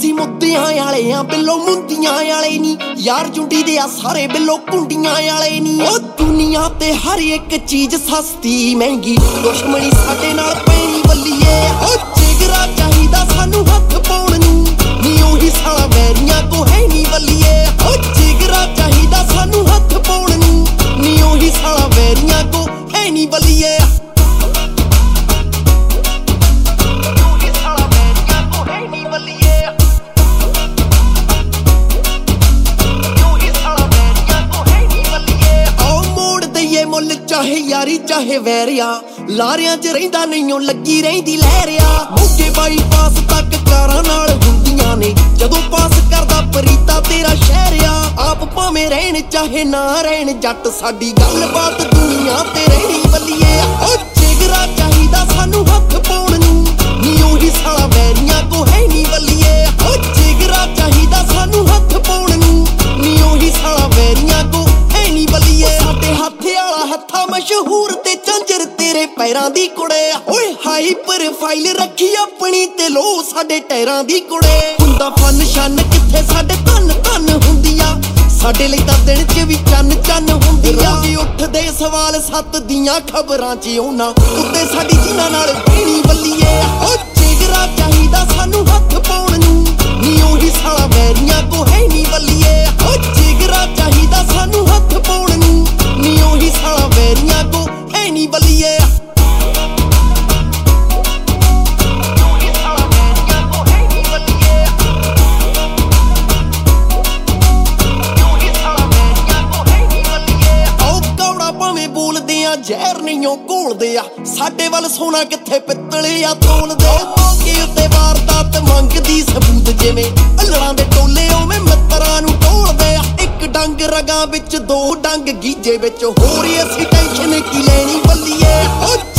ਅਸੀਂ ਮੁੱਦਿਆਂ ਵਾਲੇ ਆ ਬਿੱਲੋ ਮੁੰਦੀਆਂ ਵਾਲੇ ਨੀ ਯਾਰ ਜੁੰਡੀ ਦੇ ਆ ਸਾਰੇ ਬਿੱਲੋ ਕੁੰਡੀਆਂ ਵਾਲੇ ਨੀ ਉਹ ਦੁਨੀਆ ਤੇ ਹਰ ਇੱਕ ਚੀਜ਼ ਸਸਤੀ ਮਹਿੰਗੀ ਦੁਸ਼ਮਣੀ ਸਾਡੇ ਨਾਲ ਪੈਣੀ ਬੱਲੀਏ ਉਹ ਜਿਗਰਾ ਚਾਹੀਦਾ ਸਾਨੂੰ ਹੱਥ ਪਾਉਣ ਨੂੰ ਨੀ ਉਹੀ ਸਾਲਾ ਵੈਰੀਆਂ ਕੋ ਹੈ ਨੀ ਬੱਲੀਏ ਉਹ ਜਿਗਰਾ ਚਾਹੀਦਾ ਸਾਨੂੰ ਹੱਥ ਪਾਉਣ ਨੂੰ ਨੀ ਉਹੀ ਸਾਲਾ ਵੈਰੀਆਂ ਕੋ ਹੈ ਨੀ ਬੱਲੀਏ ਮੁੱਲ ਚਾਹੇ ਯਾਰੀ ਚਾਹੇ ਵੈਰਿਆ ਲਾਰਿਆਂ 'ਚ ਰਹਿੰਦਾ ਨਹੀਂ ਉਹ ਲੱਗੀ ਰਹਿੰਦੀ ਲਹਿਰਿਆ ਮੋਗੇ ਬਾਈਪਾਸ ਤੱਕ ਕਾਰਾਂ ਨਾਲ ਹੁੰਦੀਆਂ ਨੇ ਜਦੋਂ ਪਾਸ ਕਰਦਾ ਪਰੀਤਾ ਤੇਰਾ ਸ਼ਹਿਰਿਆ ਆਪ ਭਾਵੇਂ ਰਹਿਣ ਚਾਹੇ ਨਾ ਰਹਿਣ ਜੱਟ ਸਾਡੀ ਗੱਲਬਾਤ ਦੁਨੀਆ ਤੇ ਰਹਿਣੀ ਬੱਲੀਏ ਉਹ ਜਿਗਰਾ ਚਾਹੀਦਾ ਸਾਨੂੰ ਹੱਥ ਪਾਉਣ ਨੂੰ ਨੀ ਉਹੀ ਸਾਲਾ ਵੈਰੀਆਂ ਕੋ ਹੈ ਨੀ ਬੱਲੀਏ ਉਹ ਜਿਗਰਾ ਚਾਹੀਦਾ ਸਾਨੂੰ ਹੱਥ ਪਾਉਣ ਨੂੰ ਨੀ ਉਹੀ ਸਾਲਾ ਵੈਰੀਆਂ ਕੋ ਹੈ ਨੀ ਬੱਲੀਏ ਸਾਡੇ ਹੱਥ ਵਾਲਾ ਹੱਥਾਂ ਮਸ਼ਹੂਰ ਤੇ ਝੰਜਰ ਤੇਰੇ ਪੈਰਾਂ ਦੀ ਕੁੜੇ ਓਏ ਹਾਈ ਪ੍ਰੋਫਾਈਲ ਰੱਖੀ ਆਪਣੀ ਤੇ ਲੋ ਸਾਡੇ ਟੈਰਾਂ ਦੀ ਕੁੜੇ ਹੁੰਦਾ ਫਨ ਸ਼ਨ ਕਿੱਥੇ ਸਾਡੇ ਧਨ ਧਨ ਹੁੰਦੀਆਂ ਸਾਡੇ ਲਈ ਤਾਂ ਦਿਨ 'ਚ ਵੀ ਚੰਨ ਚੰਨ ਹੁੰਦੀਆਂ ਰੋਜ਼ ਉੱਠਦੇ ਸਵਾਲ ਸੱਤ ਦੀਆਂ ਖਬਰਾਂ 'ਚ ਉਹਨਾਂ ਉੱਤੇ ਸਾਡੀ ਜਿਨ੍ਹਾਂ ਨਾਲ ਬਹਿਣੀ ਬੱਲੀਏ ਓ ਜਿਗਰਾ ਚਾਹੀਦਾ ਸਾਨੂੰ ਹੱਥ ਪਾਉਣ ਨੂੰ ਨੀ ਉਹੀ ਸਾਲਾ ਵੈਰੀਆਂ ਕੋ ਹੈ ਨੀ ਬੱਲੀਏ ਓ ਜਿਗਰਾ ਚਾਹੀਦਾ ਸਾਨੂੰ ਹੱਥ ਪਾਉਣ ਨੂੰ ਨੀ ਉਹੀ ਸਾਲਾ ਵੈਰੀਆਂ ਕੋ ਹੈ ਨੀ ਬੱਲੀਏ ਜ਼ਹਿਰ ਨਹੀਂ ਉਹ ਘੋਲਦੇ ਆ ਸਾਡੇ ਵੱਲ ਸੋਨਾ ਕਿੱਥੇ ਪਿੱਤਲੇ ਆ ਤੋਲਦੇ ਮੌਕੇ ਉੱਤੇ ਵਾਰਦਾਤ ਮੰਗਦੀ ਸਬੂਤ ਜਿਵੇਂ ਅਲੜਾਂ ਦੇ ਟੋਲੇ ਉਵੇਂ ਮਿੱਤਰਾਂ ਨੂੰ ਟੋਲਦੇ ਆ ਇੱਕ ਡੰਗ ਰਗਾਂ ਵਿੱਚ ਦੋ ਡੰਗ ਗੀਜੇ ਵਿੱਚ ਹੋਰ ਅਸੀਂ ਟੈਨਸ਼ਨ ਕੀ ਲੈਣੀ ਬੱਲੀਏ